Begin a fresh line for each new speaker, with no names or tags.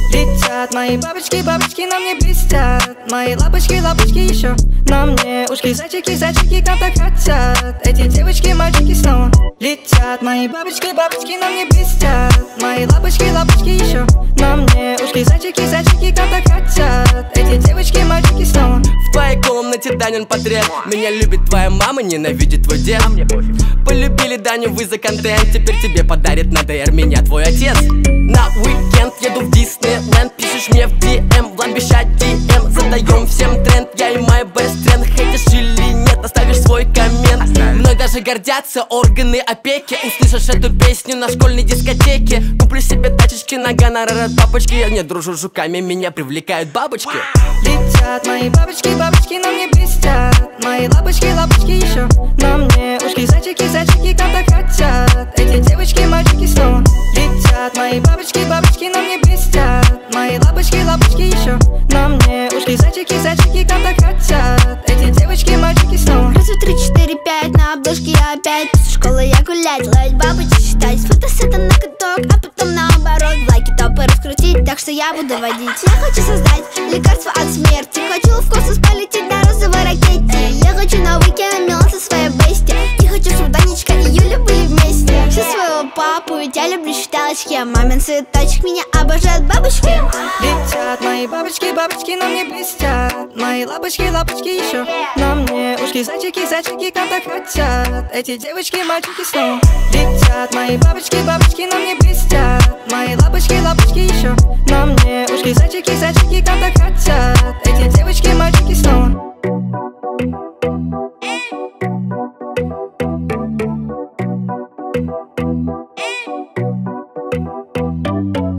Летят мои бабочки, бабочки на мне блестят. Мои лапочки, лапочки еще на мне. Ушки, зайчики, зайчики, как так хотят. Эти девочки, мальчики снова летят. Мои бабочки, бабочки на мне блестят. Мои лапочки, лапочки еще на мне. Ушки, зайчики, зайчики, как так хотят. Эти девочки, мальчики снова.
В твоей комнате Данин подряд. Меня любит твоя мама, ненавидит твой дед. Полюбили Даню вы за контент. Теперь тебе подарит на ДР меня твой отец. На уикенд еду в Диснейленд. Пишешь мне в DM, в ламбища DM. Задаем всем тренд, я и мой best friend. Хейтишь или нет, оставишь свой коммент. Мной даже гордятся органы опеки. Услышишь эту песню на школьной дискотеке. Куплю себе тачечки на гонорар от папочки. Я не дружу с жуками, меня привлекают бабочки.
Летят мои бабочки, бабочки на мне блестят. Мои лапочки, лапочки еще на мне. Ушки, зайчики, зайчики, как так хотят. Эти девочки, мальчики снова летят. Мои бабочки, бабочки на мне блестят. Мои лапочки, лапочки еще на мне. Ушки, зайчики, зайчики, как так хотят. Эти девочки, мальчики снова.
Раз, два, три, четыре, пять, на обложке я опять. После школы я гулять, ловить бабочек, считать. Фотосеты на каток, а потом наоборот. Лайки, топы раскрутить, так что я буду водить. Я хочу создать лекарство от смерти. Хочу в космос полететь на розовой ракете. Я хочу на уикенд милан со своей бести. Не хочу, чтобы Данечка и Юля были вместе. Все своего папу, ведь я люблю считалочки. Мамин цветочек, меня обожают бабочки.
Летят мои бабочки, бабочки на мне блестят. Мои лапочки, лапочки еще на мне. Ушки, зайчики, зайчики, как так хотят. Эти девочки, мальчики снова летят. Мои бабочки, бабочки на мне блестят.